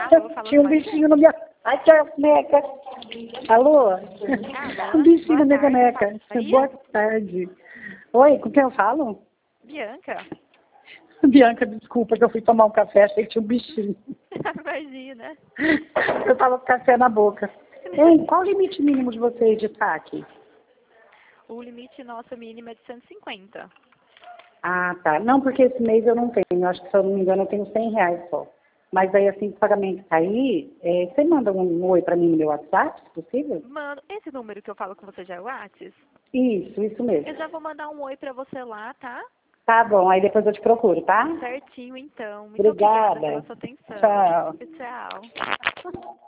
Tinha um bichinho na minha... Ai, que caneca. Alô? Um bichinho na minha caneca. Boa tarde. Oi, com quem eu falo? Bianca. Bianca, desculpa que eu fui tomar um café, achei que tinha um bichinho. Imagina. Eu tava com café na boca. Ei, qual o limite mínimo de você editar aqui? O limite nosso mínimo é de 150. Ah, tá. Não, porque esse mês eu não tenho. Acho que, se eu não me engano, eu tenho R$ 100 só. Mas aí, assim que o pagamento cair, você manda um oi pra mim no meu WhatsApp, se possível? Mano, esse número que eu falo com você já é o WhatsApp? Isso mesmo. Eu já vou mandar um oi pra você lá, tá? Tá bom, aí depois eu te procuro, tá? Certinho, então. Muito obrigada Obrigada. pela sua atenção. Tchau. Tchau.